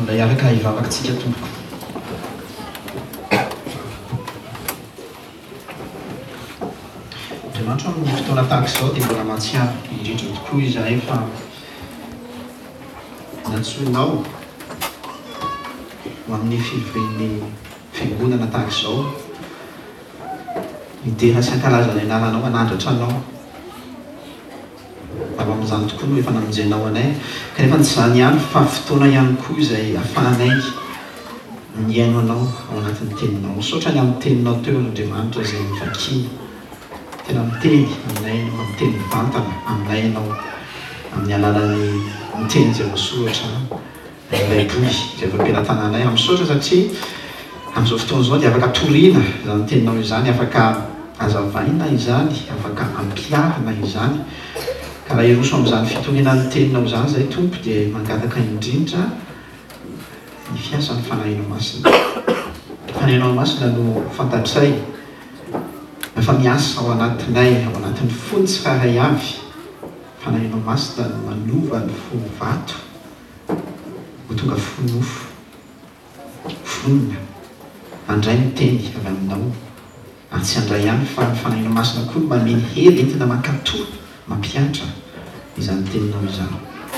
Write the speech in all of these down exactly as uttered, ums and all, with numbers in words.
mbola iaraka hivavakatsika tompoko. Andriamanitra amin'ny fotoana tahaka izao dia mbola mahatsiaro indrindra tokoa izahay fa natsoinao ho amin'ny fivorin'ny fiangonana tahaka izao midera sy ankalaza ny anaranao anandratra anao ava amin'izany tokoa no efa namonjenao anay kanefa tsy izany ihany fa fotoana ihany koa izay ahafahanay miaino anao ao anatin'ny teninao misaotra ny amin'ny teninao teo Andriamanitra izay mivakiny tena miteny aminay no miteny mivantana aminay ianao amin'ny alalan'ny miteny izay voasoratra baiboly izay voampilatananay misaotra satria amin'izao fotoana izao dia afaka toriana izany teninao izany afaka azavaina izany afaka ampiarina izany ka raha iroso amin'izany fitorianan'ny teninao izany izay tompo dia mangataka indrindra ny fiasan'ny fanahinao masina fanahinao masina no fantatray efa miasa ao anatinay ao anatin'ny fony tsiraray avy fanahinao masina no manova ny fony vato ho tonga fonofo fonina andray ny teny avy aminao ary tsy andray ihany fa ny fanahinao masina koa no mameny hely entina mankatoa mampianatra izany teninao izany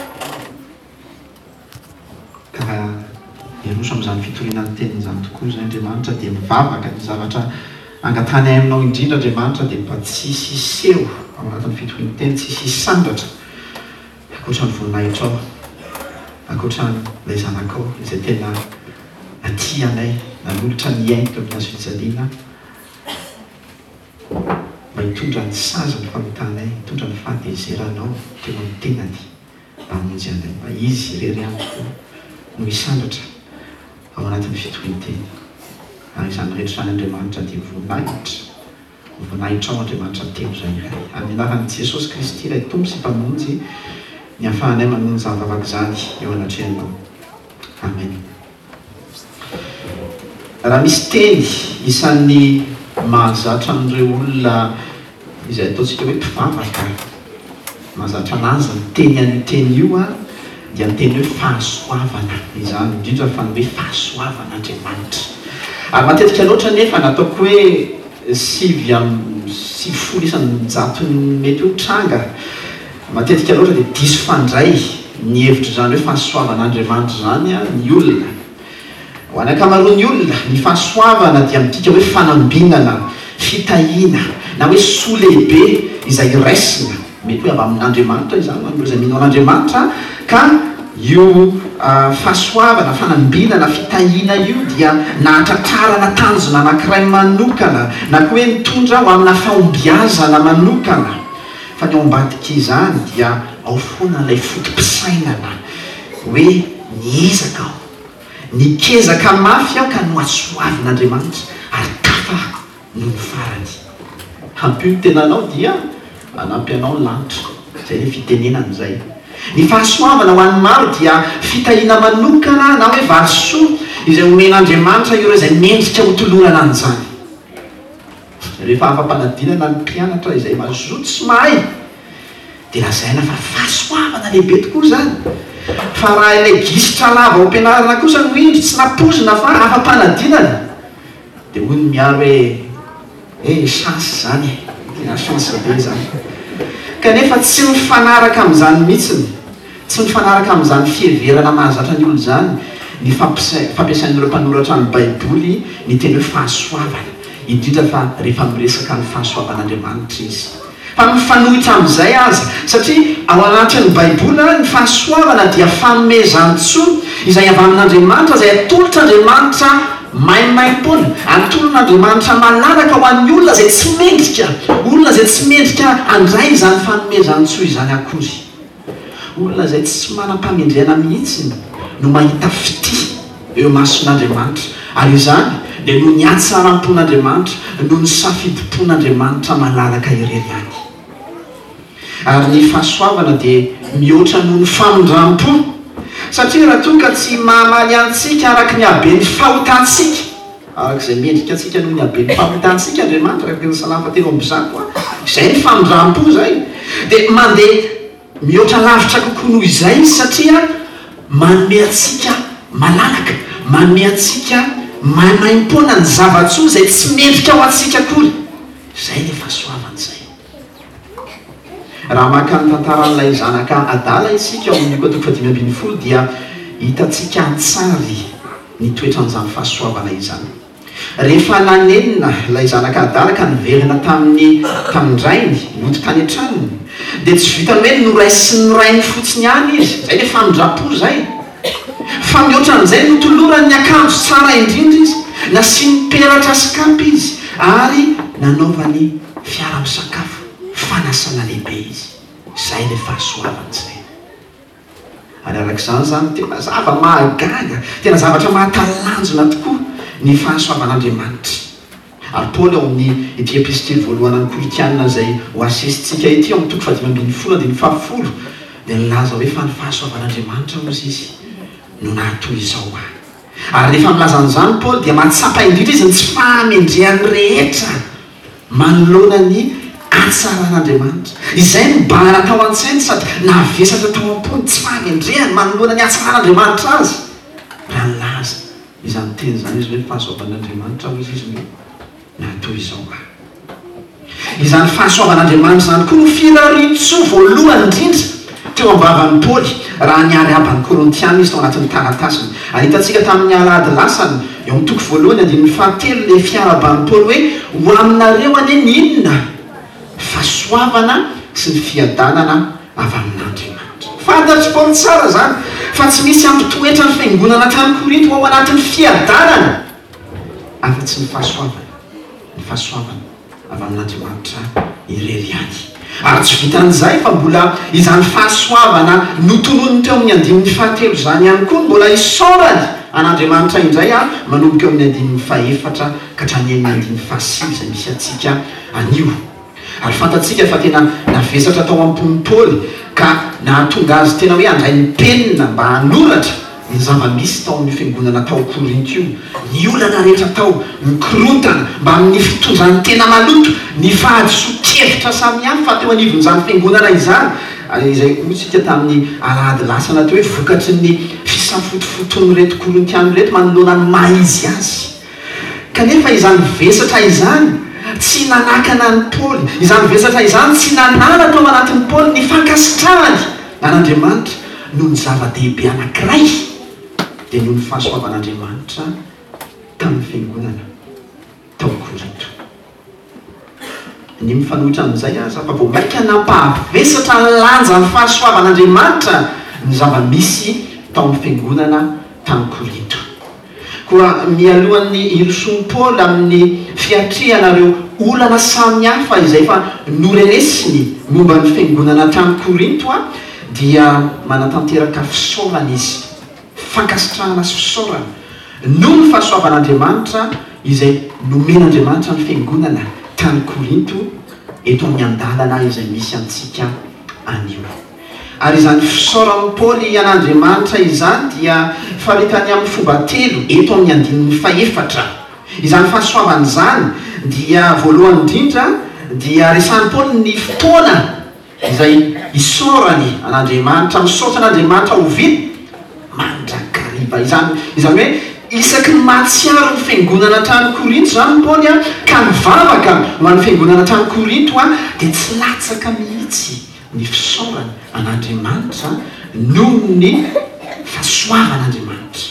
ka iroso amin'izany fitorianan'ny tenin'izany tokoa izay Andriamanitra dia mivavaka ny zavatra angatany aminao indrindra Andriamanitra dia mba tsy siseho ao anatin'ny fitorian'ny teny tsy sisandratra akoatra ny voninahitra ao akoatra n'ilay zanakao izay tena aty anay nanolotra ny aina amin'ny hazofijaliana mba hitondra ny saza ny fanotanay hitondra ny fahadezeranao teo amin'ny tenany mba hamonjy anay mba izy irery ihany tokoa no hisandratra ao anatin'ny fitorian'ny teny ary izany rehetra izany Andriamanitra dia voninahitra voninahitra ao Andriamanitra teo izay iray amin'ny anaran'i Jesosy Kristy ilay tompo sy mpamonjy ny hahafahanay manony zavavaka izany eo anatrehanao amen. Raha misy teny isan'ny mahazatra an'ireo olona izay ataontsika hoe mpivavaka mahazatra anazy ny teny an'io teny io a dia ny teny hoe fahasoavana izany indrindra fa ny hoe fahasoavana Andriamanitra ary matetika loatra nefa nataoko hoe sivy amin'ny sivy folo isan-jato mety ho tranga matetika loatra dia diso fandray ny hevitra izany hoe fahasoavan'Andriamanitra izany a ny olona ho any ankamaroan'ny olona ny fahasoavana dia midika hoe fanambinana fitahiana na hoe soa lehibe izay raisina mety hoe avy amin'Andriamanitra izany man'ireo izay mino an'Andriamanitra ka io fahasoavana fanambinana fitahiana io dia nahatratrarana tanjona anankiray manokana na koa hoe mitondra ho amina fahombiazana manokana fa ny ao ambadika izany dia ao foana ilay fotom-pisainana hoe niezaka aho nikezaka mafy aho ka no asoavin'Andriamanitra ary kafa no ny farany hampy ny tenanao dia anampy anao ny lanitra izay le fitenenana izay ny fahasoavana ho an'ny maro dia fitahiana manokana na hoe varisoa izay omen'Andriamanitra ireo izay mendrika ho tolorana an'izany rehefa afa-panadinana ny mpianatra izay mazoto sy mahay dia lazaina fa fahasoavana lehibe tokoa izany fa raha ilay gisitra lava ao am-pianarana kosa no indry tsy napozina fa afa-panadinana dia hoy ny miaro hoe eh chance izany tena chance be izany kanefa tsy mifanaraka amin'izany mihitsiny tsy mifanaraka amin'izany fiheverana mahazatra ny olo izany ny fampiasain'ireo mpanoratra ny baiboly ny teny hoe fahasoavana indrindra fa rehefa miresaka ny fahasoavan'Andriamanitra izy fa mifanohitra amin'izay aza satria ao anatin'ny baiboly ny fahasoavana dia fanomezan-tsoa izay avy amin'Andriamanitra izay atolotr'Andriamanitra maimaim-pona atolon'Andriamanitra malalaka ho an'ny olona izay tsy mendrika olona izay tsy mendrika andray izany fanomezan-tsoa izany akory olona izay tsy manam-pamendrena mihitsy no mahita fity eo mason'Andriamanitra ary izany dia no ny hatsaram-pon'Andriamanitra no ny safidi-pon'Andriamanitra malalaka irery ihany ary ny fahasoavana dia mihoatra noho ny famondram-po satria raha tonga tsy mahamaly antsika araka ny haben'ny fahotantsika araka izay mendrika antsika noho ny haben'ny fahotantsika Andriamanitra araka ny salama telo ambizako a izay ny famondram-po zay dia mandeha mihoatra lavitra kokoa noho izay satria manome antsika malalaka manome atsika manaim-pona ny zavatsoa zay tsy mendrika ao atsika kory zay le fahasoavana zay. Raha maka ny tantaran'ilay zanaka adala isika ao amin'ny kotoko fadimy ambin'ny folo dia hitatsika antsary ny toetran'izany fahasoavana izany. Rehefa nanenina ilay zanaka adala ka niverina tamin'ny tamindrainy loto tany an-tranony dia tsy vitany hoe noray sy norainy fotsiny any izy zay le famindrapo zay fa mihoatran'izay notolorany ny akanjo tsara indrindra izy nasiany peratra sy kapy izy ary nanaovany fiara misakafo fanasana lehibe izy. Zay le fahasoavana zay. Ary arak'izany zany tena zava mahagaga tena zavatra mahatalanjona tokoa ny fahasoavan'Andriamanitra. Ary Paoly ao amin'ny ity epistily voalohany any Koritianina zay ho asesitsika ity ao amin'ny toko fadimy ambin'ny folo andiny fahafolo dia nilaza hoe fa ny fahasoavan'Andriamanitra ozy izy no nahatoy izao ah. Ary rehefa milazan'izany Paoly dia mahatsapa indrindra izy ny tsy fahamendrehany rehetra manoloana ny atsaran'Andriamanitra izay mibahana tao an-tsainy sady navesatra tao am-pony tsy fahamendrehany manoloana ny atsaran'Andriamanitra azy. Raha nilaza izany teny zany izy hoe fahasoavan'Andriamanitra ozy izy no nahatoy izao ah. Izany fahasoavan'Andriamanitra zany koa no firarian-tsoa voalohany indrindra teo am-bavan'ny Paoly raha niary aban'ny Korintiana izy tao anatin'ny taratasiny. Ary hitatsika tamin'ny alahady lasany eo amin'ny toko voalohany andininy fahatelo le fiaraban'ny Paoly hoe ho aminareo anie ny inona fahasoavana sy ny fiadanana avy amin'Andriamanitra. Fantatry Paoly tsara zany fa tsy misy ampitoetra ny fiangonana tany Korinto ao anatin'ny fiadanana afa-tsy ny fahasoavana ny fahasoavana avy amin'Andriamanitra irery ihany. Ary tsy vitan'izay fa mbola izany fahasoavana notonony teo amin'ny andinin'ny fahatelo zany ihany koa mbola isorany an'Andriamanitra indray a manomboka eo amin'ny andinin'ny fahaefatra ka hatrany amin'ny andinin'ny fahasivy izay misy atsika anio. Ary fantatsika fa tena navesatra tao am-pony Paoly ka nahatonga azy tena hoe andray ny penina mba hanoratra ny zava-misy tao amin'ny fiangonana tao Korinto io, ny olana rehetra tao mikorontana mba amin'ny fitondran'ny tena maloto ny fahadiso-kevitra samihafa teo anivon'izany fiangonana izany. Ary izay otsika tamin'ny alahady lasana teo hoe vokatry ny fisafotofotony reto Korintiana reto manoloana ny maizy azy. Kanefa izany vesatra izany tsy nanakana ny Paoly, izany vesatra izany tsy nanala tao anatin'ny Paoly ny fankasitrahany an'Andriamanitra noho ny zava-dehibe anankiray dia noho ny fahasoavan'Andriamanitra tamin'ny fiangonana tao Korinto. Ny mifanohitra amin'izay aza fa vao maika nampahavesatra ny lanja ny fahasoavan'Andriamanitra ny zava-misy tao amin'ny fiangonana tany Korinto. Koa mialohan'ny irosoan'ny Paoly amin'ny fiatrehanareo olana samihafa izay fa noreresiny momba ny fiangonana tany Korinto a dia manatanteraka fisaorana izy, fankasitrahana sy fisaorana noho ny fahasoavan'Andriamanitra izay nomen'Andriamanitra ny fiangonana tany Korinto eto amin'ny andalana izay misy antsika anio. Ary izany fisaoran'ny Paoly an'Andriamanitra izany dia faritany amin'ny fomba telo eto amin'ny andinin'ny fahaefatra. Izany fahasoavana izany dia voalohany indrindra dia resan'ny Paoly ny fotoana izay isaorany an'Andriamanitra misaotra an'Andriamanitra ho viny mandrakariva. Izany izany hoe isaky ny mahatsiaro ny fiangonana tany Korinto zany Paoly a ka mivavaka ho an'ny fiangonana tany Korinto a dia tsy latsaka mihitsy ny fisaorany an'Andriamanitra noho ny fahasoavan'Andriamanitra.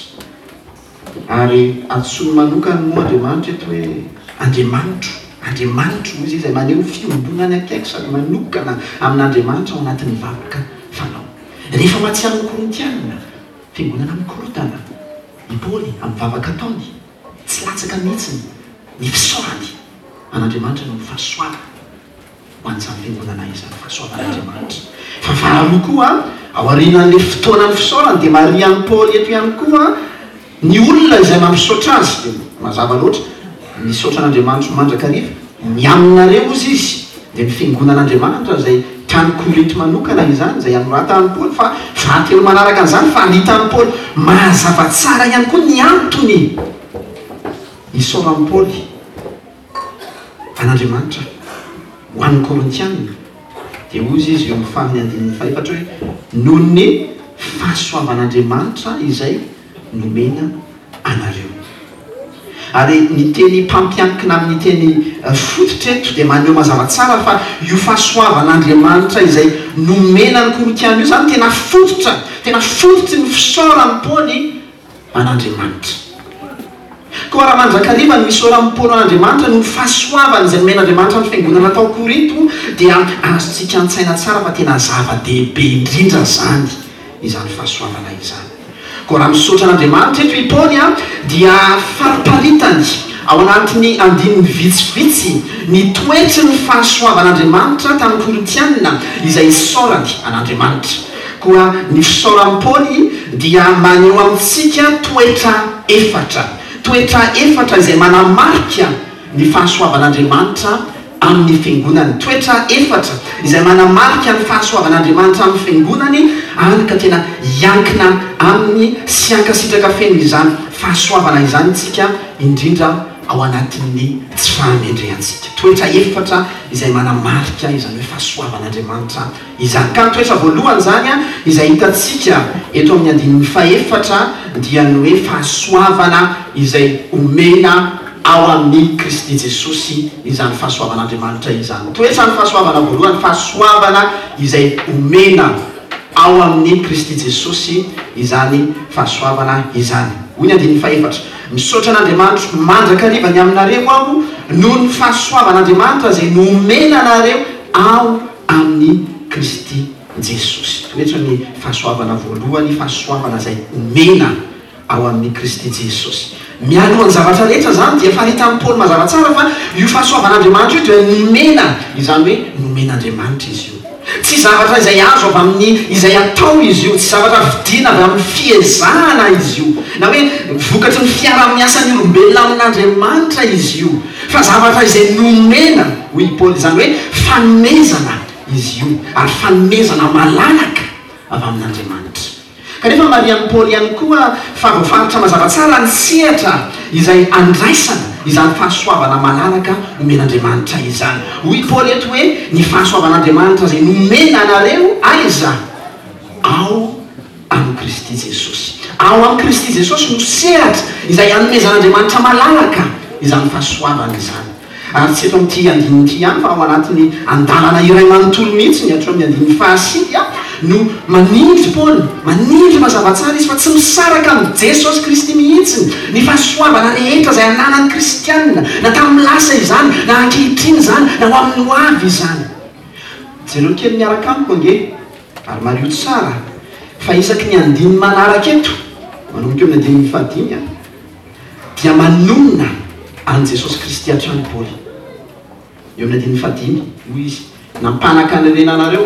Ary antsoiny manokany moa Andriamanitra eto hoe Andriamanitro, Andriamanitro izy izay maneho fiombonany akaiky sady manokana amin'Andriamanitra ao anatin'ny vavaka fanao. Rehefa mahatsiaro ny Korintiana fiangonana mikorotana i Paoly amin'ny vavaka ataony tsy latsaka mihitsy ny fisaorany an'Andriamanitra no fahasoavana ho an'izany fiangonana izany fahasoavan'Andriamanitra. Fa faharoa koa ao aorianan'ilay fotoanan'ny fisaorany dia marian'ny Paoly eto ihany koa ny olona izay mampisaotra azy dia mazava loatra misaotra an'Andriamanitra mandrakariva ny aminareo izy izy dia ny fiangonan'Andriamanitra izay tany Korinto manokana izany izay anoratany Paoly fa fahatelo manaraka an'izany fa anitan'ny Paoly mazava tsara ihany koa ny antony isaoran'ny Paoly an'Andriamanitra ho an'ny Korintiana dia ozy izy eo amin'ny farany andinin'ny fahaefatra hoe noho ny fahasoavan'Andriamanitra izay nomena anareo. Ary ny teny mpampiankina amin'ny teny fototra eto dia maneho mazava tsara fa io fahasoavan'Andriamanitra izay nomena ny Korintiana io zany tena fototra tena fototry ny fisaorany Paoly an'Andriamanitra. Koa raha mandrakariva ny misaorany Paoly an'Andriamanitra no fahasoavana izay nomen'Andriamanitra amin'ny fiangonana tao Korinto dia azontsika an-tsaina tsara fa tena zava-dehibe indrindra zany izany fahasoavana izany. Koa raha misaotra an'Andriamanitra eto i Paoly a dia fariparitany ao anatiny andininy vitsivitsy ny toetry ny fahasoavan'Andriamanitra tamin'ny Korintiana izay isaorany an'Andriamanitra. Koa ny fisaoran'ny Paoly dia maneho amintsika toetra efatra toetra efatra izay manamarika ny fahasoavan'Andriamanitra amin'ny fiangonany. Toetra efatra izay manamarika ny fahasoavan'Andriamanitra amin'ny fiangonany ary ka tena iankina amin'ny sy ankasitraka feno izany fahasoavana izany tsika indrindra ao anatin'ny tsy fahamendrehantsika. Toetra efatra izay manamarika izany hoe fahasoavan'Andriamanitra izany. Ka ny toetra voalohany zany a izay hitantsika eto amin'ny andininy faefatra dia ny hoe fahasoavana izay omena ao amin'ny Kristy Jesosy izany fahasoavan'Andriamanitra izany. Toetra ny fahasoavana voalohany fahasoavana izay omena ao amin'ny Kristy Jesosy izany fahasoavana izany. Hoy ny andininy faefatra, misaotra an'Andriamanitra mandrakariva ny aminareo aho noho ny fahasoavan'Andriamanitra izay nomena anareo ao amin'ny Kristy Jesosy. Toetra ny fahasoavana voalohany fahasoavana izay omena ao amin'ny Kristy Jesosy. Mialohan'ny zavatra rehetra zany dia faritan'ny Paoly mazava tsara fa io fahasoavan'Andriamanitra io dia nomena izany hoe nomen'Andriamanitra izy io. Tsy zavatra izay azo avy amin'ny izay atao izy io, tsy zavatra vidiana avy amin'ny fiezahana izy io, na hoe vokatry ny fiara-miasan'ny olombelona amin'Andriamanitra izy io, fa zavatra izay nomena hoy Paoly izany hoe fanomezana izy io ary fanomezana malalaka avy amin'Andriamanitra. Kanefa marian'ny Paoly ihany koa fa voafaritra mazava tsara ny sehatra izay andraisana izany fahasoavana malalaka nomen'Andriamanitra izany. Hoy Paoly eto hoe ny fahasoavan'Andriamanitra izay nomena anareo aiza ao amin'ny Kristy Jesosy. Ao amin'ny Kristy Jesosy no sehatra izay hanomezan'Andriamanitra malalaka izany fahasoavana izany. Ary tsy eto amin'ity andininy ihany fa ao anatin'ny andalana iray manontolo mihitsy ny atao amin'ny andininy fahasity no manindry Paoly, manindry mazava tsara izy fa tsy misaraka amin'ny Jesosy Kristy mihitsy ny fahasoavana rehetra izay ananan'ny kristianina, na tamin'ny lasa izany, na ankehitriny izany, na ho amin'ny ho avy izany. Jereo kely miaraka amiko ange, ary mario tsara fa isaky ny andininy manaraka eto, manomboka eo amin'ny andininy fahadimy dia manonona an' Jesosy Kristy hatrany Paoly. Eo amin'ny andininy fahadimy hoy izy, nampanaka ny renanareo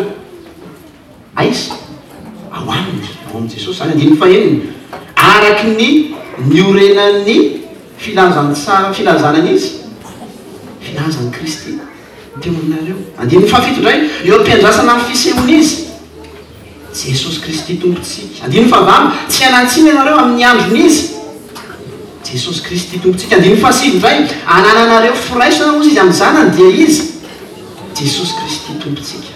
aiza ao aminy ao amin'i Jesosy. Zany andininy faheniny araky ny niorenan'ny filazany tsara filazanany izy filazany Kristy teo aminareo. Andininy fahafito indray eo am-piandrasana amin'ny fisehoana izy Jesosy Kristy tompontsika. Andininy fahavalo tsy hanantsina ianareo amin'ny androny izy Jesosy Kristy tompontsika. Andininy fahasivy indray anananareo firaisana ozy izy amin'ny zanany dia izy Jesosy Kristy tompontsika.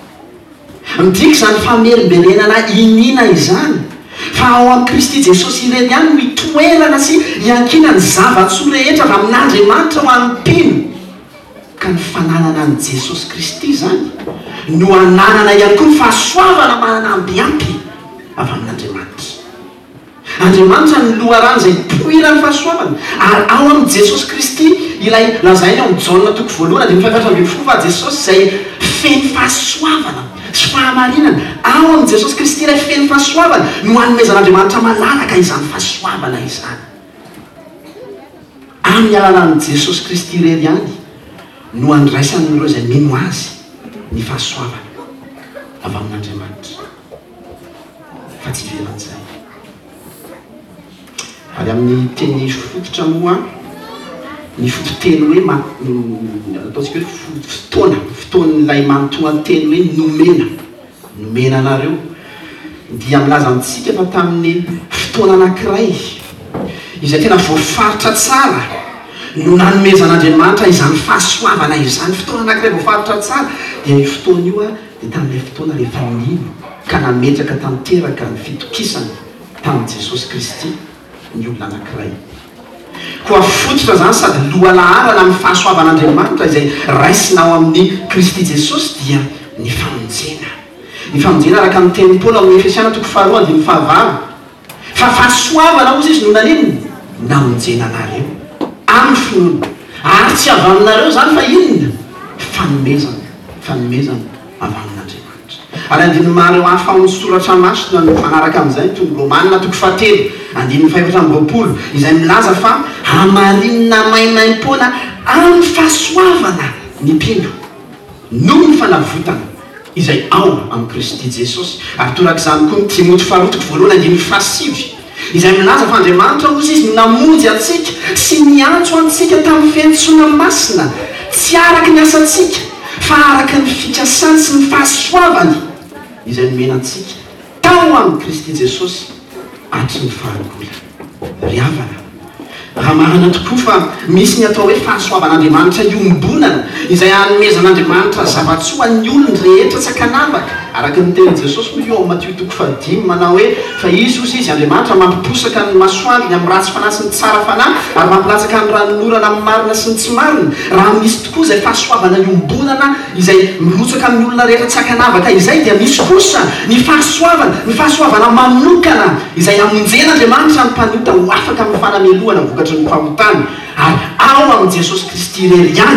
Midika zany famerimberenana inina izany fa ao amin'ny Kristy Jesosy ireny ihany no hitoerana sy hiankina ny zava-tsoa rehetra avy amin'Andriamanitra ho ampino. Ka ny fananana an' Jesosy Kristy zany no ananana ihany koa ny fahasoavana manana ambiampy avy amin'Andriamanitra. Andriamanitra ny loharano izay poirany fahasoavana ary ao amin'ny Jesosy Kristy ilay lazainy ao amin'ny Jaona toko voalohany andininy fahaefatra ambin'ny folo fa Jesosy izay feno fahasoavana sy fahamarinana. Ao amin'ny Jesosy Kristy ilay feno fahasoavana no hanomezan'Andriamanitra malalaka izany fahasoavana izany. Amin'ny alalan'i Jesosy Kristy irery ihany no andraisan'ireo izay mino azy ny fahasoavana avy amin'Andriamanitra. Fa tsy ivelan'izay. Ary amin'ny teny fototra moa ny fototeny hoe ataontsika hoe fotoana fotoan'ilay manontona teny hoe nomena nomena anareo dia milaza amintsika fa tamin'ny fotoana anankiray izay tena voafaritra tsara no nanomezan'Andriamanitra izany fahasoavana izany. Fotoana anankiray voafaritra tsara dia io fotoana io a dia tamin'ilay fotoana rehefa nino ka nametraka tanteraka ny fitokisana tamin'i Jesosy Kristy ny olona anankiray koa fototra zany sady loalaharana amin'ny fahasoavan'andriamanitra izay raisinao amin'ny Kristy Jesosy dia ny famonjena ny famonjena araka ny tenin'ny Paoly amin'ny Efesiana toko faharoa andiny fahavalo fa fahasoavana ozy izy no nanenony namonjena anareo amin'ny finoana ary tsy avy aminareo zany fa inona fanomezana fanomezana avy amin'Andriamanitra ary andiny mareo hafa amin'ny soratra masina no manaraka amin'izay tony Romanina toko fahatelo andiny faefatra amby roapolo izay milaza fa hamarinina maimaim-poana amin'ny fahasoavana ny mpino noho ny fanavotana izay ao amin'ny Kristy Jesosy ary torak'izany koa ny Timoty faharoa toko voalohany andiny fahasivy izay milaza fa Andriamanitra ozy izy namonjy atsika sy miantso antsika tamin'ny fiantsoana masina tsy araky ny asantsika fa araky ny fikasany sy ny fahasoavany izay nomena antsika tao amin'ny Kristy Jesosy atry ny fahagola ry havana raha marina tokoa fa misy ny atao hoe fahasoavan'Andriamanitra iombonana izay hanomezan'Andriamanitra zavatsoa ny olony rehetra tsy akanavaka araka ny teny Jesosy moa io ao Matio toko fahadimy manao hoe fa izy ozy izy Andriamanitra mampiposaka ny masoandro amin'ny ratsy fanahy sy ny tsara fanahy ary mampilatsaka ny ranonorana amin'ny marina sy ny tsy marina raha misy tokoa izay fahasoavana iombonana izay mirotsaka amin'ny olona rehetra tsy akanavaka izay dia misy kosa ny fahasoavana ny fahasoavana manokana izay amonjen'Andriamanitra ny mpanota ho afaka amin'ny fanameloana vokatry ny fahotana ary ao amin'ny Jesosy Kristy irery ihany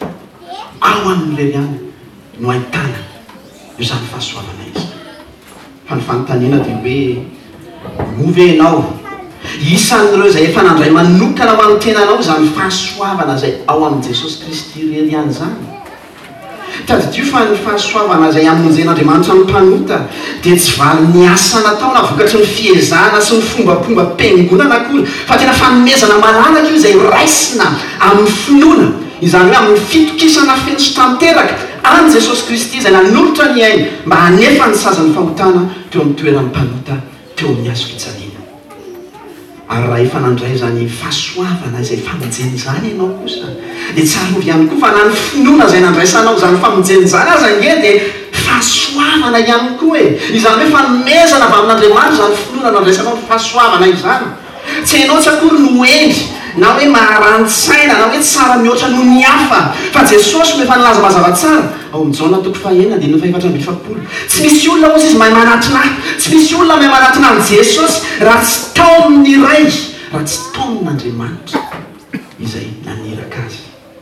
ao amin'irery ihany no ahitana io zany fahasoavana izy fa ny fanontaniana dia hoe move enao isan'ireo izay efa nandray manokana ho amin'ny tenanao zany fahasoavana izay ao amin'ny Jesosy Kristy irery ihany zany tadidio fa ny fahasoavana izay amonjen'Andriamanitra ny mpanota dia tsy vary ny asa natao na vokatry ny fiezahana sy ny fombapomba pengonana akory fa tena fanomezana malalaka io izay raisina amin'ny finoana izany hoe amin'ny fitokisana feno sy tanteraka any Jesosy Kristy izay nanolotra ny ainy mba hanefa ny sazan'ny fahotana teo amin'ny toeran'ny mpanota teo amin'ny azo fijaliana ary raha efa nandray zany fahasoavana izay famonjeny zany ianao kosa dia tsara ovy ihany koa fa na ny finoana izay nandraisanao zany famonjeny zany aza nge dia fahasoavana ihany koa e izany hoe fanomezana avy amin'Andriamanitra zany finoana nandraisanao fahasoavana izany tsy hainao tsy akory no endry na hoe maharani-tsaina na hoe tsara mihoatra noho ny hafa fa Jesosy no efa nilaza mazava tsara ao amin'ny Jaona toko fahaenina andininy faefatra amby efapolo tsy misy olona ozy izy mahay manatona tsy misy olona mahay manatona ny Jesosy raha tsy taon'ny iray raha tsy taonin'Andriamanitra izay naniraka azy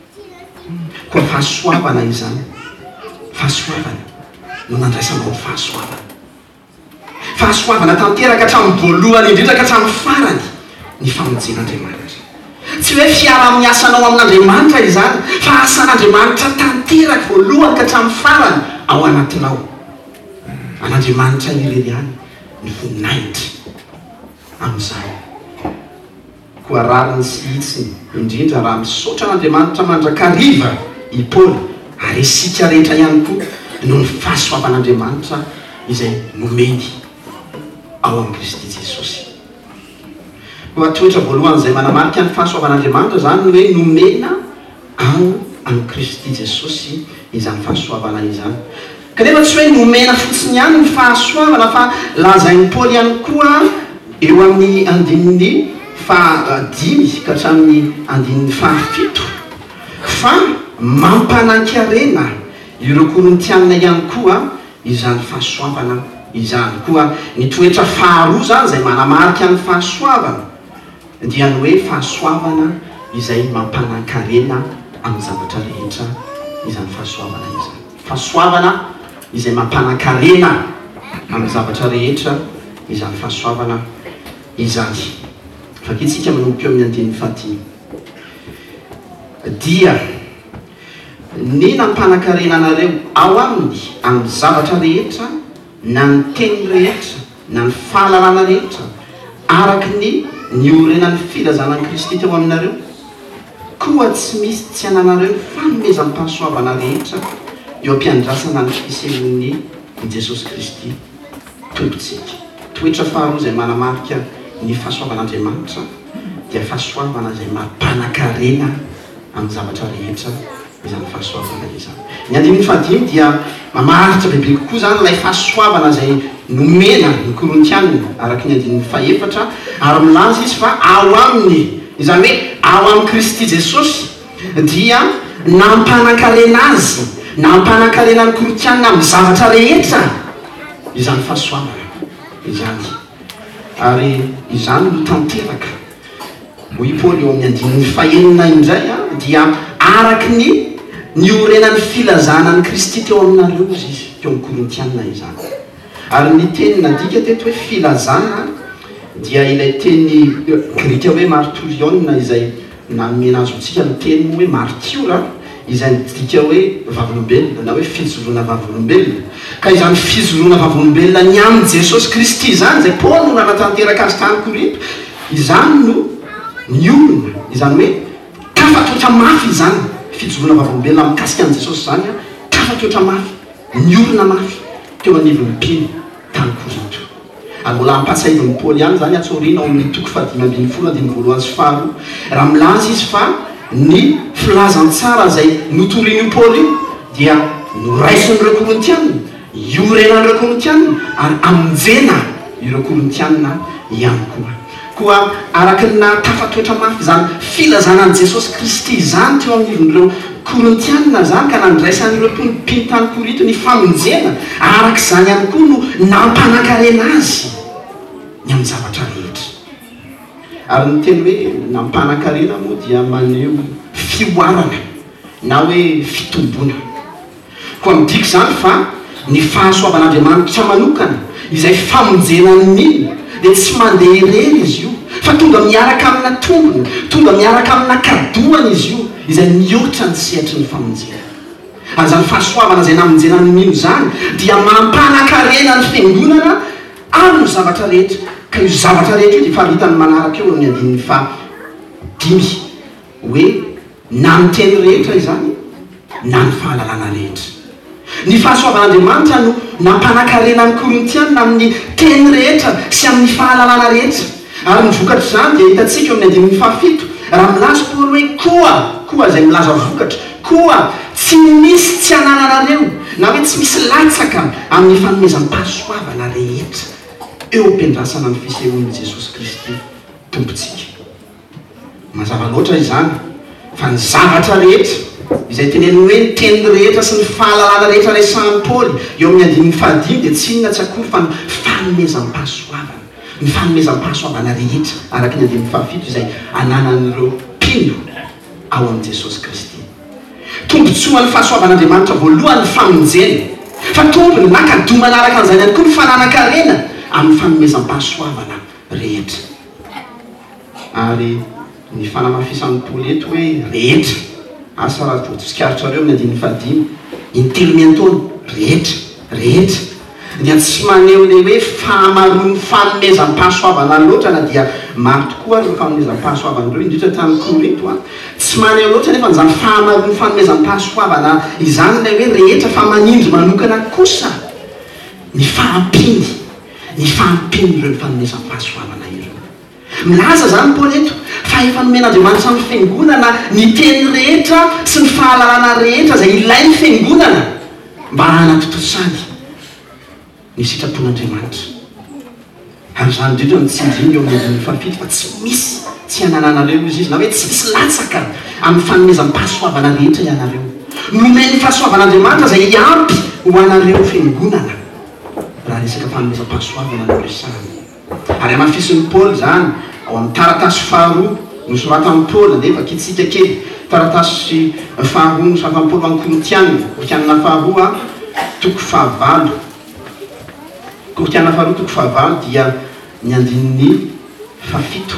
koa fahasoavana izany fahasoavana no nandraisanao fahasoavana fahasoavana tanteraka hatramin'ny voalohany indrindra ka hatramin'ny farany ny famonjen'Andriamanitra tsy hoe fiara amin'ny asanao amin'Andriamanitra izany fa asan'Andriamanitra tanteraka voalohany ka hatramin'ny farany ao anatinao an'Andriamanitra irery ihany ny voninahitra amin'izany koa rariny sy hitsiny indrindra raha misaotra an'Andriamanitra mandrakariva i Paoly ary isika rehetra ihany koa noho ny fahasoavan'Andriamanitra izay nomeny ao amin'ny Kristy Jesosy koa toetra voalohany izay manamarika ny fahasoavan'Andriamanitra zany hoe nomena ao amin'ny Kristy Jesosy izany fahasoavana izany kanefa tsy hoe nomena fotsiny ihany ny fahasoavana fa lazain'ny Paoly ihany koa eo amin'ny andininy fahadimy ka hatramin'ny andininy fahafito fa mampanankarena ireo korintianina ihany koa izany fahasoavana izany koa ny toetra faharoa zany izay manamarika ny fahasoavana dia ny hoe fahasoavana izay mampanankarena amin'ny zavatra rehetra izany fahasoavana izany fahasoavana izay mampanankarena amin'ny zavatra rehetra izany fahasoavana izany fakitsika manomboka eo amin'ny andininy fahatimy dia ny nampanankarena anareo ao aminy amin'ny zavatra rehetra na ny teny rehetra na ny fahalalana rehetra araky ny ny orenan'ny filazanan'i Kristy teo aminareo koa tsy misy tsy ananareo fanomeza amin'ny fahasoavana rehetra eo ampiandrasana ny fisehoan'ny Jesosy Kristy tompontsika toetra faharoa izay manamarika ny fahasoavan'Andriamanitra dia fahasoavana izay mampanankarena amin'ny zavatra rehetra izany fahasoavana izany. Ny andininy fahadimy dia mamaritra bebe kokoa zany ilay fahasoavana zay nomena ny korintianina araka ny andininy faefatra, ary milaza izy fa ao aminy, izany hoe ao amin'ny Kristy Jesosy dia nampanan-karena azy, nampanan-karena ny korintianina amin'ny zavatra rehetra, izany fahasoavana izany. Ary izany no tanteraka hoy Paoly eo amin'ny andininy fahenina indray a, dia araky ny niorenan'ny filazana ny Kristy teo aminareo izy izy teo amin'ny korintianina izany. Ary ny teny nadika teto hoe filazana dia ilay teny grika hoe martorion izay nanome azy antsika ny teny hoe martiora, izay dika hoe vavolombelona na hoe fijoroana vavolombelona. Ka izany fijoroana vavolombelona ny amin'ny Jesosy Kristy izany zay Paoly no nanatanteraka azy tany Korinto, izany no ny olona, izany hoe tafatoetra mafy izany fijoroana vavolombelona mikasika an' Jesosy zany a, tafatoetra mafy, ny olona mafy teo anivon'ny mpino tany Korinto. Ary mbola ampatsahivon'ny Paoly ihany zany atsorina ao amin'ny toko fahadimy ambin'ny folo andininy voalohany sy faharoa, raha milaza izy fa ny filazantsara zay notorian'io Paoly io dia noraisin'ireo korintianina, iorenan'ireo korintianina, ary amonjena ireo korintianina ihany koa. Koa araka na tafatoetra mafy zany filazanan'i Jesosy Kristy izany teo amin'ireo korintianina zany ka nandraisan'ireo mpino tany Korinto ny famonjena, araka izany ihany koa no nampanan-karena azy ny amin'ny zavatra rehetra. Ary ny teny hoe nampanan-karena moa dia maneho fioarana na hoe fitombona. Koa midika zany fa ny fahasoavan'Andriamanitra manokana izay famonjenan'iny dia tsy mandeha irery izy io, fa tonga miaraka amina tombony, tonga miaraka amina kadoany izy io izay mihoatra ny sehatry ny famonjena. Ary zany fahasoavana izay namonjenan'ino zany dia mampanan-karena ny fiangonana amin'ny zavatra rehetra. Ka io zavatra rehetra io dia faritany manaraka eo amin'ny andininy fahadimy hoe na ny teny rehetra izany na ny fahalalana rehetra. Ny fahasoavan'Andriamanitra no nampanan-karena ny korintianina amin'ny teny rehetra sy amin'ny fahalalana rehetra. Ary ny vokatra zany dia hitantsika eo amin'ny andininy fahafito, raha milaza Paoly hoe koa, koa izay milaza vokatra, koa tsy misy tsy anananareo na hoe tsy misy latsaka amin'ny fanomezam-pahasoavana rehetra eo am-piandrasana ny fisehoan'i Jesosy Kristy tompontsika. Mazava loatra izany fa ny zavatra rehetra izay teneny hoe ny teny rehetra sy ny fahalalana rehetra resahan'i Paoly eo amin'ny andininy fahadimy dia tsy inona tsy akory fa ny fanomezam-pahasoavana, ny fanomezam-pahasoavana rehetra araka ny andininy fahafito izay ananan'ireo mpino ao amin'i Jesosy Kristy. Tombotsoan'ny fahasoavan'Andriamanitra voalohany famonjena, fa tombony na kado manaraka an'izany ihany koa ny fananan-karena amin'ny fanomezam-pahasoavana rehetra. Ary ny fanamafisan'ny Paoly eto hoe rehetra, asa raha tsikaritra reo amin'ny andininy fahadimy, intelo miantaona rehetra, rehetra. Dia tsy maneho le hoe fahamaroan'ny fanomezam-pahasoavana loatra na dia maro tokoa ary ny fanomezam-pahasoavana ireo indrindra tany Korinto a, tsy maneho loatra nefa n'izany fahamaroan'ny fanomezam-pahasoavana izany ilay hoe rehetra fa manindry manokana kosa ny fahampiny, ny fahampiny ireo fanomezam-pahasoavana ireo. Milaza zany Paoly eto fa efa nomen'Andriamanitra amin'ny fiangonana ny teny rehetra sy ny fahalalana rehetra izay ilain'ny fiangonana mba hanatotosany ny sitrapon'Andriamanitra. Ary zany indrindra ny tsindriny eo amin'ny andininy fahafito fa tsy misy tsy hanananareo izy izy na hoe tsy misy latsaka amin'ny fanomezam-pahasoavana rehetra ianareo. Nomeny fahasoavan'Andriamanitra izay hiampy ho anareo fiangonana raha resaka fanomezam-pahasoavana no resahana. Ary amafisin'ny Paoly zany ao amin'ny taratasy faharoa nosoratan'ny Paoly, nefa kitsika kely taratasy faharoa nosoratan'ny Paoly amin'ny Korintianina, Korintianina faharoa toko fahavalo. Korintianina faharoa toko fahavalo dia ny andininy fahafito.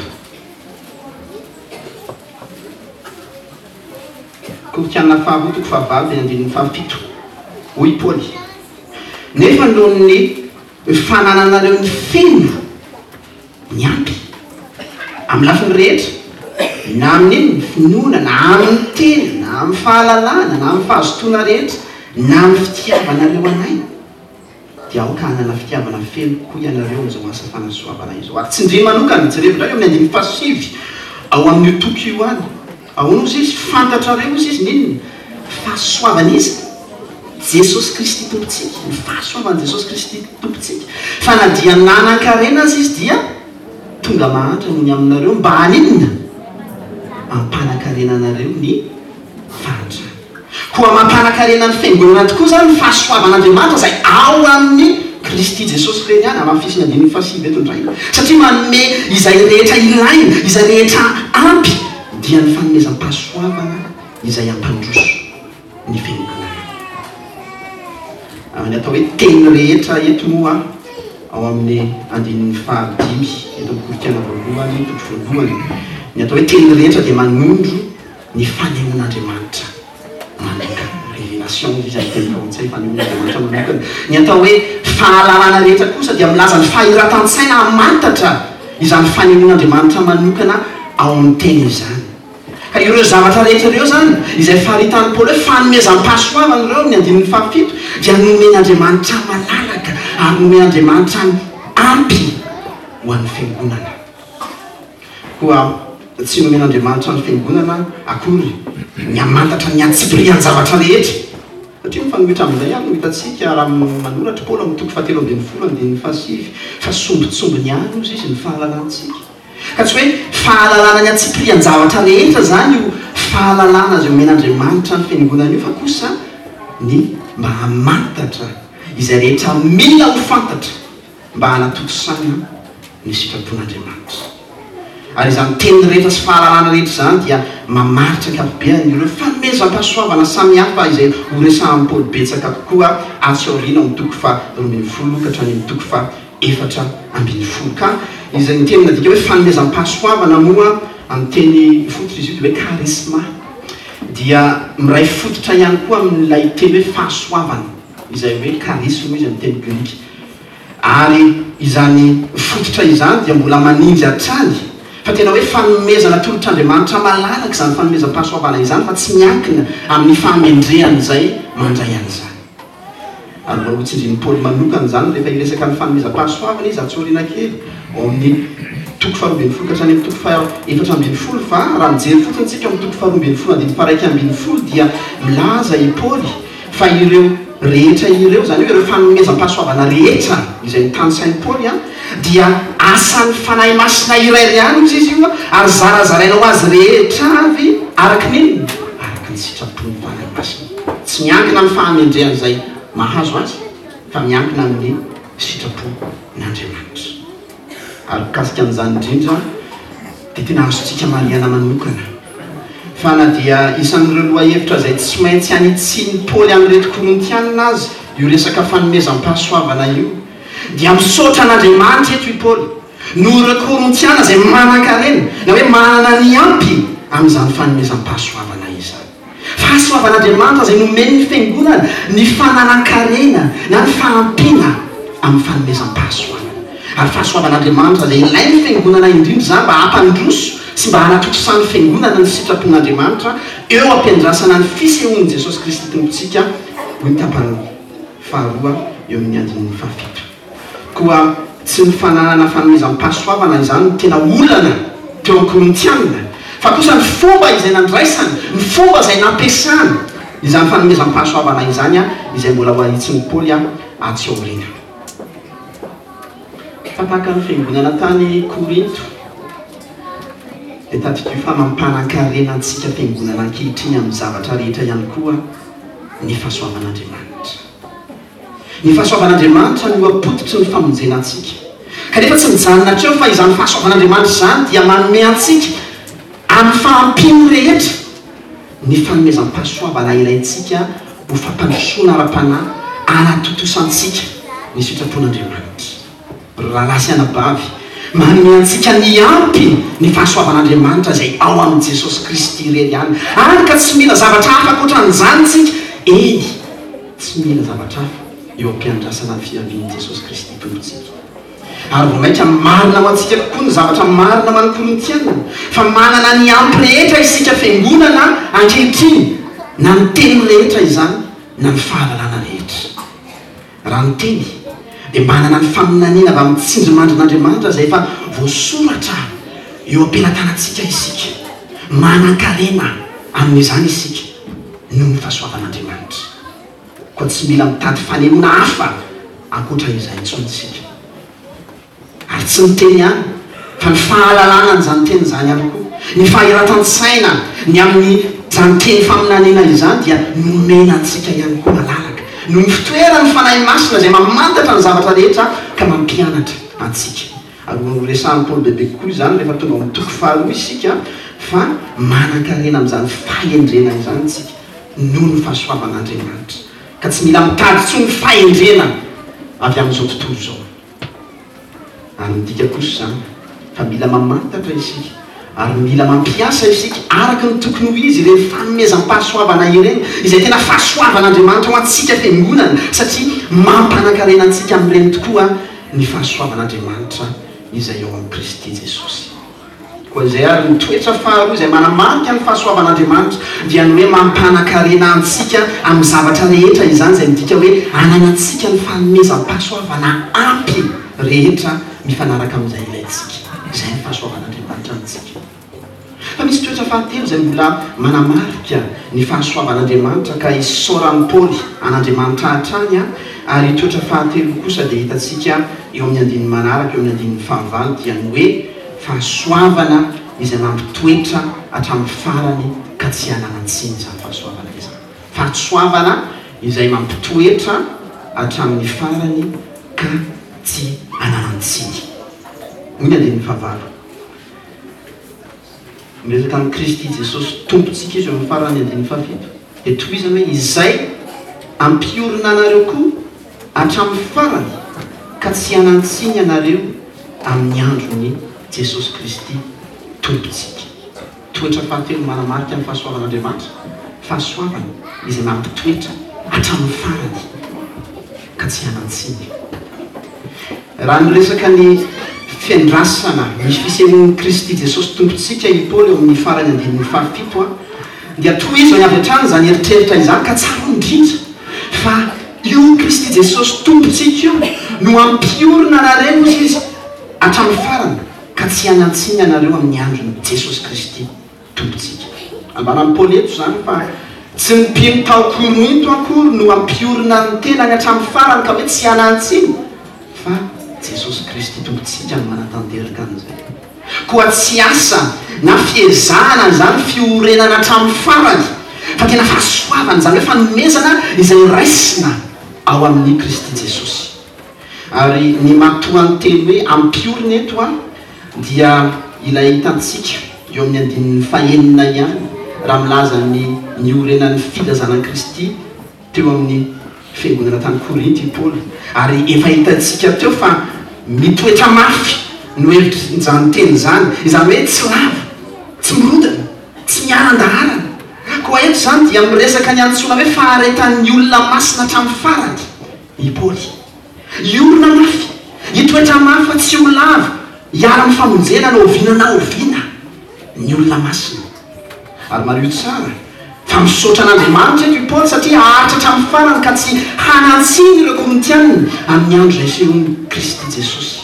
Korintianina faharoa toko fahavalo dia ny andininy fahafito. Hoy Paoly: nefa nohon'ny fanananareo ny feno ny ampy amin'ny lafiny rehetra, na amin'iny ny finoana, na amin'ny teny, na amin'ny fahalalana, na amin'ny fahazotoana rehetra, na amin'ny fitiavanareo anay, dia aoka hanana fitiavana feno koa ianareo amin'izao asa fanasoavana izao. Ary tsindry manokana jerevitra eo amin'ny andininy fahasivy ao amin'io toko io any. Ahoana ozy izy fantatrareo ozy izy ninona fahasoavana izy Jesosy Kristy tompontsika ny fahasoavana Jesosy Kristy tompontsika fa na dia nanan-karena azy izy dia tonga mahantra noho ny aminareo mba haninona mampanan-karena anareo ny fahatra koa mampanan-karena ny fiangonana tokoa zany ny fahasoavan'Andriamanitra izay ao amin'ny Kristy Jesosy reny ihany amin'ny fisina dimy fahasivy eto indray satria manome izay rehetra ilaina izay rehetra ampy dia ny fanomezam-pahasoavana izay ampandroso ny fiangonana ny atao hoe teny rehetra eto moa ao amin'ny andinin'ny fahadimy eto amin'ny Korinthiana voalohany toko voalohany ny atao hoe teny rehetra dia manondro ny fanehoan'Andriamanitra manokana révélation izay teny frantsay fanehoan'Andriamanitra manokana ny atao hoe fahalalana rehetra kosa dia milaza ny fahiratan-tsaina hamantatra izany fanehoan'Andriamanitra manokana ao amin'ny teny izany ka ireo zavatra rehetra ireo zany izay faharitan'ny Paoly hoe fanomezam-pahasoavana ireo ny andinin'ny fahafito dia nomen'Andriamanitra malalaka ary nomen'Andriamanitra ampy ho an'ny fiangonana koa tsy nomen'Andriamanitra ny fiangonana akory ny hamantatra ny antsipirian'ny zavatra rehetra satria mifanomehitra amin'izay ihany no hitantsika raha manoratra Paoly amin'ny toko fahatelo ambin'ny folo andinin'ny fahasivy fa sombitsombiny ihany ozy izy ny fahalalantsika ka tsy hoe fahalalana ny antsipirian'ny zavatra rehetra zany io fahalalana zay omen'Andriamanitra ny fiangonana io fa kosa ny mba hamantatra izay rehetra mila ho fantatra mba hanatotosana ny sitrapon'Andriamanitra ary izany teny rehetra sy fahalalana rehetra zany dia mamaritra akapobeany ireo fanomezam-pahasoavana samihafa izay horesahan'ny Paoly betsaka kokoa atsy aoriana amin'ny toko faha roa ambin'ny folo ka hatrany amin'ny toko faha efatra ambin'ny folo ka izay ny teny nadika hoe fanomezam-pahasoavana moa amin'ny teny fototra izy io dia hoe charisma dia miray fototra ihany koa amin'ilay teny hoe fahasoavana izay hoe charisme izy amin'ny teny grika ary izany fototra izany dia mbola maninjy hatrany fa tena hoe fanomezana tolotr'Andriamanitra malalaka izany fanomezam-pahasoavana izany fa tsy miankina amin'ny fahamendrehany izay mandray an'izany ary mbola hotsindrin'ny Paoly manokana zany rehefa hiresaka ny fanomezam-pahasoavana izy atsorina kely ao amin'ny toko faha roa ambin'ny folo ka hatrany amin'ny toko faha efatra ambin'ny folo fa raha mijery fotsiny tsika amin'ny toko faha roa ambin'ny folo andiny faraiky ambin'ny folo dia milaza i Paoly fa ireo rehetra ireo zany hoe ireo fanomezam-pahasoavana rehetra izay nitany sain'i Paoly a dia asan'ny fanahy masina iray ihany izy izy io ary zarazaraina ho azy rehetra avy araky nino araky ny sitrapon'ny fanahy masina tsy miankina amin'ny fahamendrehany izay mahazo azy fa miankina amin'ny sitrapon'Andriamanitra ary kasika amin'izany indrindra dia tena azontsika mariana manokana fa na dia isan'ireo loha hevitra izay tsy maintsy anitsiny Paoly amin'irety Korintiana azy io resaka fanomezam-pahasoavana io dia misaotra an'Andriamanitra eto i Paoly noho ireo Korintiana izay manan-karena na hoe manana ny ampy amin'izany fanomezam-pahasoavana izany fahasoavan'Andriamanitra izay nomeny ny fiangonana ny fananan-karena na ny fahampiana amin'ny fanomezam-pahasoavana ary fahasoavan'Andriamanitra izay ilain'ny fiangonana indrindra zany mba hampandroso sy mba hanatotosany fiangonana ny sitrapon'Andriamanitra eo ampiandrasana ny fisehoan'i Jesosy Kristy tompontsika ho ny tapany faharoa eo amin'ny andinin'ny fahafito koa tsy ny fananana fanomezam-pahasoavana izany no tena olana teo amin'ny Korintiana fa kosa ny fomba izay nandraisany ny fomba izay nampiasany izany fanomezam-pahasoavana izany a izay mbola ho aritsin'ny Paoly a atsy aoriana fa tahaka ny fiangonana tany Korinto dia tadidrio fa mampanan-karena antsika fiangonana ankehitriny amin'ny zavatra rehetra ihany koa ny fahasoavan'Andriamanitra ny fahasoavan'Andriamanitra no apototry ny famonjena antsika kanefa tsy mijanona treo fa izany fahasoavan'Andriamanitra izany dia manome antsika amin'ny fahampiny rehetra ny fanomezam-pahasoavana ilaintsika ho fampandrosoana ara-panahy anatotosantsika ny sitrapon'Andriamanitra rahalahy sy anabavy manome antsika ny ampy ny fahasoavan'Andriamanitra izay ao amin'ny Jesosy Kristy irery ihany ary ka tsy mila zavatra hafa ankoatran'izany tsika eny tsy mila zavatra hafa eo am-piandrasana ny fiavian'i Jesosy Kristy tompontsika ary vao mainka marina ho antsika kokoa ny zavatra marina ho an'ny Korintiana fa manana ny ampy rehetra isika fiangonana ankehitriny na ny teny rehetra izany na ny fahalalana rehetra raha ny teny dia manana ny faminaniana avy amin'ny tsindrimandrin'Andriamanitra izay efa voasoratra eo am-pelantanantsika isika manan-karena amin'izany isika noho ny fahasoavan'andriamanitra koa tsy mila mitady fanehoana hafa ankoatra izay intsonysika ary tsy miteny ihany fa ny fahalalana n'izany teny zany ihany koa ny fahiratan-tsaina ny amin'ny zany teny faminanena izany dia nomena antsika ihany koa malalaka no ny fitoerany fanahy masina izay mamantatra ny zavatra rehetra ka mampianatra antsika ary resan'ny Paoly bebe kokoa izany rehefa tonga amin'ny toko faharoa isika fa manan-karena amin'izany fahendrena izany tsika noho ny fahasoavan'andriamanitra ka tsy mila mitady tsy ny fahendrena avy amin'izao tontolo izao ary midika kosa izany fa mila mamantatra isika ary mila mampiasa isika araka ny tokony ho izy ireny fanomezam-pahasoavana ireny izay tena fahasoavan'andriamanitra ho antsika fiangonana satria mampanan-karena antsika amin'ireny tokoa ny fahasoavan'andriamanitra izay eo amin'ny Kristy Jesosy koa izay ary ny toetra faharoa izay manamarika ny fahasoavan'andriamanitra dia ny hoe mampanan-karena antsika amin'ny zavatra rehetra izany izay midika hoe ananantsika ny fanomezam-pahasoavana ampy rehetra mifanaraka amin'izay ilayntsika izay ny fahasoavan'andriamanitra antsika fa misy toetra fahatelo izay mbola manamarika ny fahasoavan'andriamanitra ka isaoran'ny Paoly an'andriamanitra hatrany ary toetra fahatelo kosa dia hitantsika eo amin'ny andiny manaraka eo amin'ny andiny fahavalo dia ny hoe fahasoavana izay mampitoetra hatramin'ny farany ka tsy hananantsiny izany fahasoavana izany fahasoavana izay mampitoetra hatramin'ny farany ka tsy hananantsiny ny andiny fahavalo miresaka amin'ny Kristy Jesosy tompontsika izy eo amin'ny farany andiny fafito dia toizany hoe izay ampiorina anareo koa hatramin'ny farany ka tsy hanantsiny anareo amin'ny androny Jesosy Kristy tompontsika toetra fahatelo manamarika ny fahasoavan'andriamanitra fahasoavana izay mampitoetra hatramin'ny farany ka tsy hanantsiny raha niresaka ny fiandrasana misy fisehoan'ny Kristy Jesosy tompontsika i Paoly eo amin'ny farany andininy fahafito a dia toy izy any avy hatrany zany eritreritra izany ka tsara indrindra fa io Kristy Jesosy tompontsika io no ampiorina anareo izy hatramin'ny farany ka tsy hanantsiny anareo amin'ny androny Jesosy Kristy tompontsika ambanan'ny Paoly eto zany fa tsy mipino taokoro ito akory no ampiorina ny tenany hatramin'ny farany ka hoe tsy hanantsiny fa Jesosy Kristy tompontsika no manatanteraka an'izay koa tsy asa na fiezahana zany fiorenana hatramin'ny farany fa tena fahasoavana zany hoe fanomezana izay raisina ao amin'ny Kristy Jesosy ary ny matoan'ny teny hoe ampiorina eto a dia ilay hitantsika eo amin'ny andininy fahenina ihany raha milaza ny niorenan'ny filazanan'i Kristy teo amin'ny fiangonana tany Korinty Paoly ary efa hitantsika teo fa mitoetra mafy no hevitry zany teny zany izany hoe tsy lava tsy mirodana tsy miaran-daharana koa eto zany dia miresaka ny antsoina hoe faharetan'ny olona masina hatramin'ny farany i Paoly iorona mafy hitoetra mafy fa tsy ho lava hiara amin'ny famonjena na oviana na oviana ny olona masina ary mario tsara fa misaotra an'andriamanitra eto i Paoly satria aharitra hatramin'ny farany ka tsy hanantsiny ireo korintianina amin'ny andro izay sehoan'ny Kristy Jesosy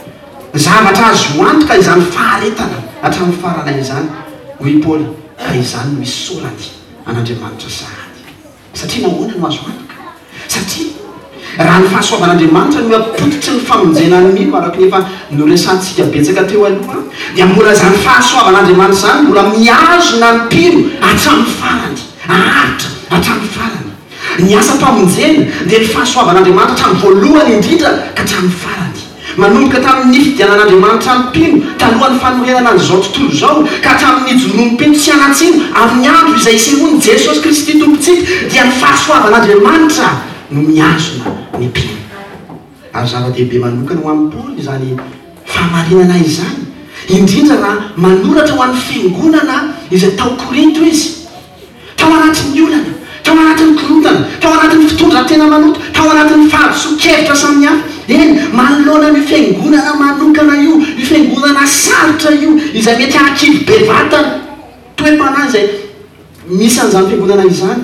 zavatra azo antoka izany faharetana hatramin'ny farana izany hoy i Paoly ka izany no isaorany an'andriamanitra sahady satria nahoana no azo antoka satria raha ny fahasoavan'andriamanitra no apototry ny famonjenany mino araka ny efa noresantsika betsaka teo aloha dia mbola zany fahasoavan'andriamanitra zany mbola miazona ny mpino hatramin'ny farany aharitra hatramin'ny farany ny asa mpamonjena dia ny fahasoavan'andriamanitra hatramin'ny voalohany indrindra ka hatramin'ny farany manomboka tamin'ny fidianan'andriamanitra ny mpino talohan'ny fanorenana an'izao tontolo izao ka hatramin'ny ijono'ny mpino tsy hanatsino amin'ny andro izay sehoany Jesosy Kristy tompontsika dia ny fahasoavan'andriamanitra no miazona ny mpino ary zava-dehibe manokana ho amin'ny Paoly izany fahamarinana izany indrindra raha manoratra ho an'ny fiangonana izay tao Korinto izy tao anatin'ny olana tao anatin'ny korotana tao anatin'ny fitondran-tena manoto tao anatin'ny fahazo-kevitra samihafa eny manoloana ny fiangonana manokana io io fiangonana sarotra io izay mety hakivo bevata toe-panahy izay misy an'izany fiangonana izany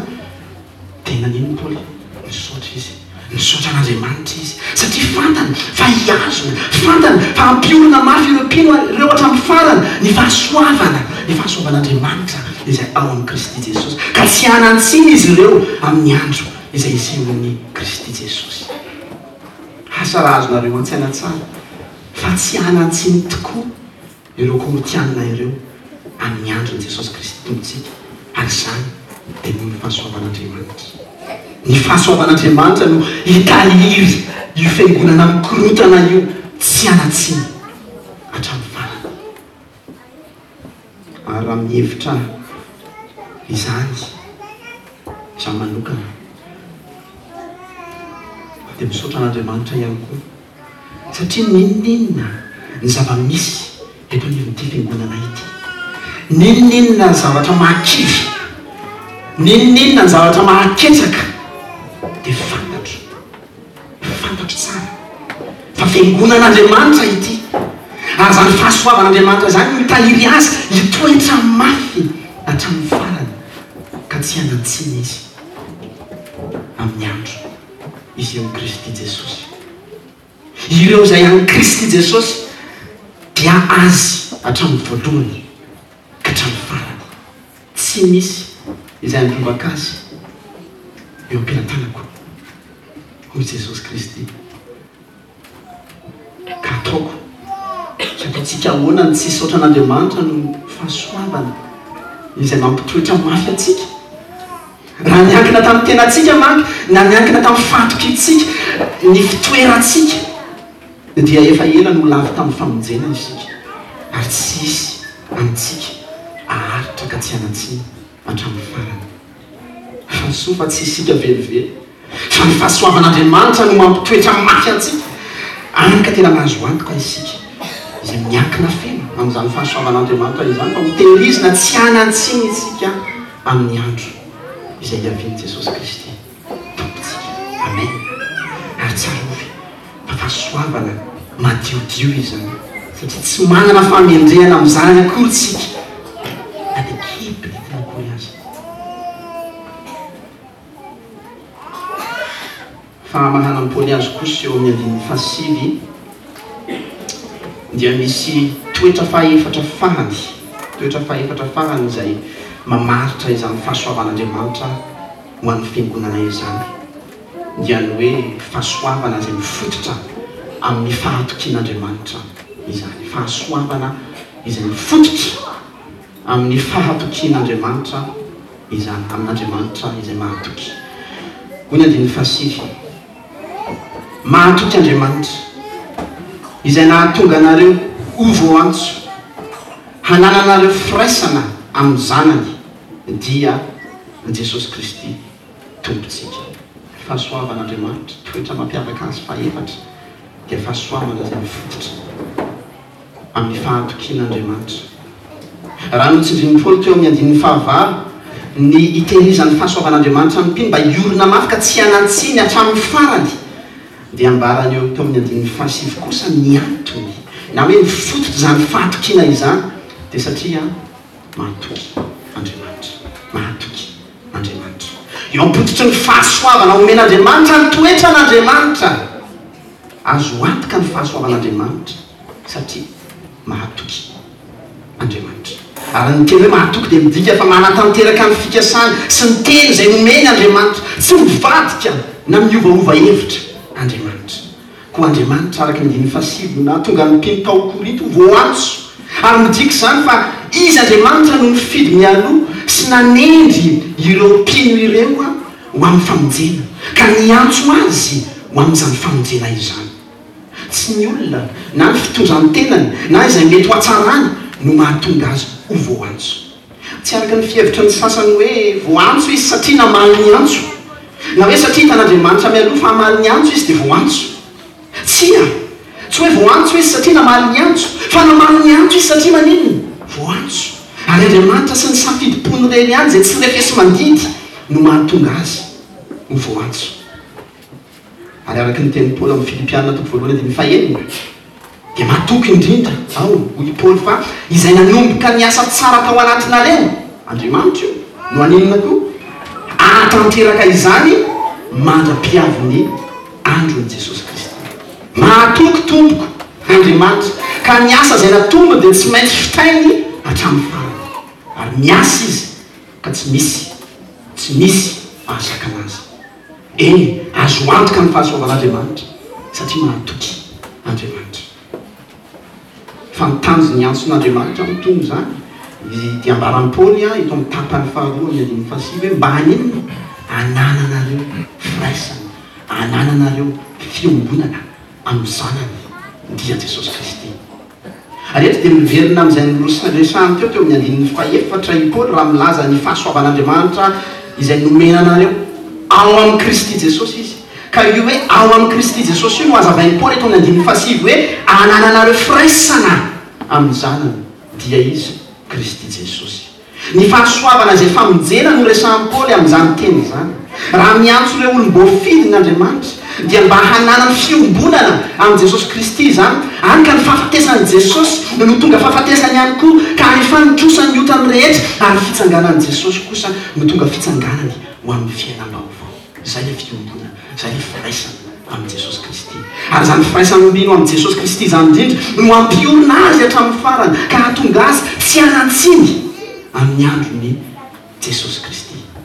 tena nino Paoly misaotra izy misaotra an'andriamanitra izy satria fantany fa hiazona fantany fa ampiorina mafy ireo mpino ireo hatramin'ny farany ny fahasoavana ny fahasoavan'andriamanitra izay ao amin'ny Kristy Jesosy ka tsy hanantsiny izy ireo amin'ny andro izay isehoan'ny Kristy Jesosy. Asa raha azonareo an-tsaina tsara fa tsy hanantsiny tokoa ireo korintianina ireo amin'ny andron'i Jesosy Kristy tompontsika, ary izany dia noho ny fahasoavan'Andriamanitra. Ny fahasoavan'Andriamanitra no hitaliry io fiangonana mikorotana io tsy hanatsiny hatramin'ny farany. Ary raha mihevitra izany izaho manokana dia misaotra an'Andriamanitra ihany koa, satria ninonninona ny zava-misy eto anivon'ity fiangonana ity, ninonninona ny zavatra mahakivy, ninonninona ny zavatra mahaketsaka dia fantatro fantatro tsara fa fiangonan'Andriamanitra ity, ary zany fahasoavan'Andriamanitra zany mitahiry azy hitoetra mafy hatramin'ny farany ka tsy hanantsiny izy amin'ny andro izy eo Kristy Jesosy. Ireo izay amin'ny Kristy Jesosy dia azy hatramin'ny voalohany ka hatramin'ny farany, tsy misy izay androvaka azy eo am-pelantanako hoy Jesosy Kristy. Ka ataoko satria tsika ahoana ny tsy saotra an'Andriamanitra no fahasoavana izay mampitoetra mafy atsika. Raha niankina tamin'ny tenatsika manko na niankina tamin'ny fatokintsika ny fitoerantsika dia efa ela no lavy tamin'ny famonjena isika, ary tsisy amintsika aharitra ka tsy hanantsiny hatramin'ny farany. Fa soa fa tsy isika velively fa ny fahasoavan'Andriamanitra no mampitoetra mafy antsika, any ka tena mahazo antoka isika izay miankina feno amin'izany fahasoavan'Andriamanitra izany, fa hotehirizina tsy hanantsiny isika amin'ny andro izay hiavian'i Jesosy Kristy tompontsika. Amen. Ary tsarovy fa fahasoavana madiodio izany, satria tsy manana famendrehana amin'izany akory tsika na dia kibony akory azy. Fa mahanam-pony azy kosa eo amin'ny andin'ny fahasivy dia misy toetra fahaefatra farany, toetra fahaefatra farany izay mamaritra izany fahasoavan'Andriamanitra ho an'ny fiangonana izany, dia ny hoe fahasoavana izay mifototra amin'ny fahatokian'Andriamanitra izany, fahasoavana izay mifototra amin'ny fahatokian'Andriamanitra izany, amin'Andriamanitra izay mahatoky. Hoy ny andin'ny fahasivy, mahatoky Andriamanitra izay nahatonga anareo ho voantso, hanananareo firaisana amin'ny zanany dia Jesosy Kristy tompontsika. Fahasoavan'Andriamanitra, toetra mampiavaka azy fahaefatra dia fahasoavana izay mifototra amin'ny fahatokian'Andriamanitra. Raha notsindrin'ny Paoly teo amin'ny andin'ny fahavalo ny hitehirizan'ny fahasoavan'Andriamanitra ny mpino mba hiorina mafy ka tsy hanantsiny hatramin'ny farany, dia ambarany eo teo amin'ny andin'ny fahasivy kosa ny antony na hoe mifototra izany fahatokiana izany dia satria mahatoky Andriamanitra, mahatoky Andriamanitra. Eo ampototry ny fahasoavana omen'Andriamanitra ny toetra an'Andriamanitra, azo antoka ny fahasoavan'Andriamanitra satria mahatoky Andriamanitra. Ary ny teny hoe mahatoky dia midika fa manatanteraka ny fikasana sy ny teny izay nomeny Andriamanitra, tsy mivadika na miovaova hevitra Andriamanitra. Koa Andriamanitra araka ny andin'ny fahasivy na tonga ny mpino tao Korinto voantso, ary midika izany fa izy Andriamanitra no nifidy mialoha sy nanendry ireo mpino ireo ho amin'ny famonjena ka niantso azy ho amin'izany famonjena izany. Tsy ny olona na ny fitondran'ny tenany na izay mety ho hatsarany no mahatonga azy ho voantso. Tsy araka ny fihevitra ny sasany hoe voantso izy satria namaly ny antso, na hoe satria hitan'Andriamanitra mialoha fa hamaly ny antso izy dia voantso. Tsy a tsy hoe voantso izy satria namaly ny antso, fa namaly ny antso izy satria maninona voantso. Ary Andriamanitra sy ny safidipony reny ihany izay tsy rehefesy mandidy no mahatonga azy ho voantso. Ary araka ny teny Paoly amin'ny Filipianina toko voalohany andin'ny fahaenina dia mahatoky indrindra ao hoy Paoly fa izay nanomboka ny asa tsara tao anatinareo Andriamanitra io no aninona koa ahatanteraka izany mandra-piaviny andron'i Jesosy Kristy. Mahatoky tompoko Andriamanitra ka ny asa izay natomba dia tsy maintsy fitainy hatramin'ny farany, ary miasa izy ka tsy misy tsy misy ahasaka anazy. Eny azo antoka amin'ny fahasoavan'Andriamanitra satria mahatoky Andriamanitra. Fantanjo ny antson'Andriamanitra mitony zany dia ambaran'ny Paoly a ito amin'ny tapany faharoa amin'ny andin'ny fahasivy hoe mba hanenina anananareo firaisana, anananareo fiombonana amin'ny zanany dia Jesosy Kristy. Areto dia miverina amin'izay niresahany teo teo amin'ny andin'ny faefatra i Paoly raha milaza ny fahasoavan'Andriamanitra izay nomenanareo ao amin'ny Kristy Jesosy izy. Ka io hoe ao amin'ny Kristy Jesosy io no azavain'ny Paoly eto amin'ny andin'ny fahasivy hoe anananareo firaisana amin'ny zanany dia izy Kristy Jesosy. Ny fahasoavana izay famonjena no resahan'ny Paoly amin'izany teny zany. Raha miantso ireo olom-boafidin'Andriamanitra dia mba hananany fiombonana amin'ny Jesosy Kristy zany, any ka ny fahafatesan'i Jesosy no tonga fahafatesany ihany koa, ka rehefa nitrosany otany rehetra ary fitsanganan'i Jesosy kosa no tonga fitsanganany ho amin'ny fiainam-baovao. Zay le fiombonana, zay le firaisana amin'ny Jesosy Kristy. Ary zany firaisan'olona amin'ny Jesosy Kristy zany indrindra no ampiorina azy hatramin'ny farany ka hahatonga azy tsy hanatsiny amin'ny andron'ny Jesosy Kristy.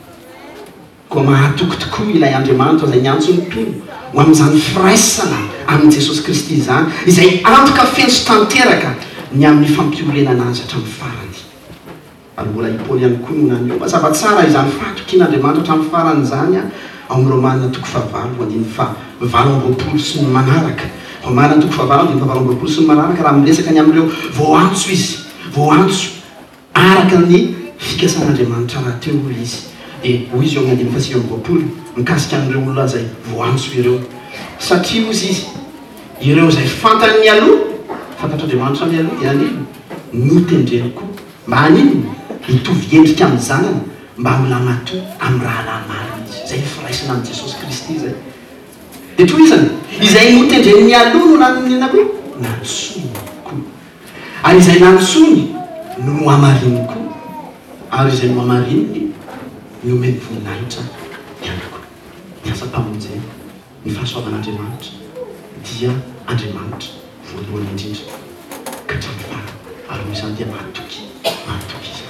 Koa mahatoky tokoa ilay Andriamanitra izay niantsony tono ho amin'izany firaisana amin'ny Jesosy Kristy zany izay antoka fenso tanteraka ny amin'ny fampiorenana azy hatramin'ny farany. Ary mbola i Paoly ihany koa no naneo mazava tsara izany fahatokian'Andriamanitra hatramin'ny farany zany a ao amin'ny Romanina toko fahavalo andin'ny fahavalo amby roapolo sy ny manaraka. Romanina toko fahavalo andin'ny fahavalo amby roapolo sy ny manaraka raha miresaka ny amin'ireo voantso izy, voantso araka ny fikasan'Andriamanitra raha teo izy. Dia hoy izy eo amin'ny andin'ny fahasivy amby roapolo mikasika an'ireo olona izay voantso ireo. Satria ozy izy ireo izay fantany ny aloha, fantatr'Andriamanitra ny aloha dia anino notendreny koa mba hanino hitovy endrika amin'ny zanany mba milamatoa amin'ny raha lamarina izy. Zay firaisana amin'ny Jesosy Kristy zay. Dia toy izany izay notendreny ny aloha no nanina koa nantsony koa, ary izay nantsony no amarininy koa, ary izay no amarininy no mety voninahitra ihany koa. Ny asa tamon'izay ny fahasoavan'Andriamanitra dia Andriamanitra voalohany indrindra ka hatramin'ny farany, ary hoy izany dia mahatoky mahatoky izany.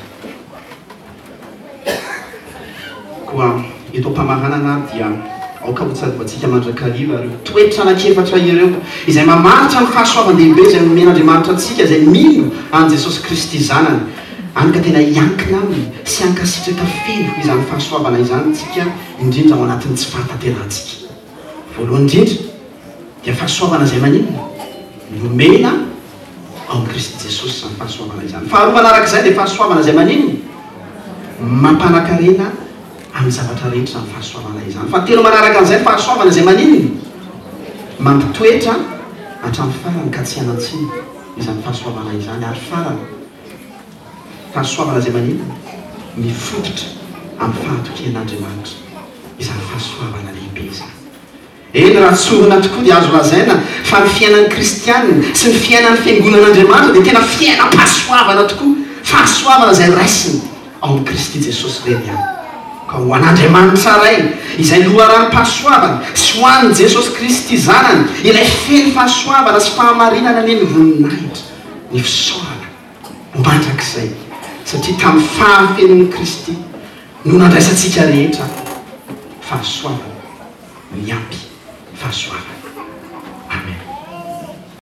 Koa eto am-pamaranana dia aoka ho tsadovatsika mandrakariva ireo toetra anankiefatra ireo izay mamaritra ny fahasoavan-dehibe izay nomen'Andriamanitra antsika izay mino an' Jesosy Kristy zanany. Any ka tena hiankina aminy sy hankasitraka feno izany fahasoavana izany tsika indrindra ao anatin'ny tsy fahatanterantsika. Voalohany indrindra dia fahasoavana izay manino nomena ao amin'ny Kristy Jesosy izany fahasoavana izany. Faharoa manarak'izay dia fahasoavana izay manino mampanankarena amin'ny zavatra rehetra ny fahasoavana izany. Fahatelo manaraka an'izay fahasoavana izay manino mampitoetra hatramin'ny farany ka tsy hanatsiny izany fahasoavana izany. Ary farany fahasoavana izay manino mifototra amin'ny fahatokian'Andriamanitra izany fahasoavana lehibe izany. Eny raha tsorina tokoa dia azo lazaina fa ny fiainan'ny kristianina sy ny fiainan'ny fiangonan'Andriamanitra dia tena fiainam-pahasoavana tokoa, fahasoavana izay raisiny ao amin'ny Kristy Jesosy reny ihany. Ka ho an'Andriamanitra ray izay loharanom-pahasoavana sy ho an'i Jesosy Kristy zanany ilay feno fahasoavana sy fahamarinana ny voninahitra ny fisaorana mandrak'izay, satria tamin'ny fahafenon'i Kristy no nandraisantsika rehetra fahasoavana miampy fahasoavana.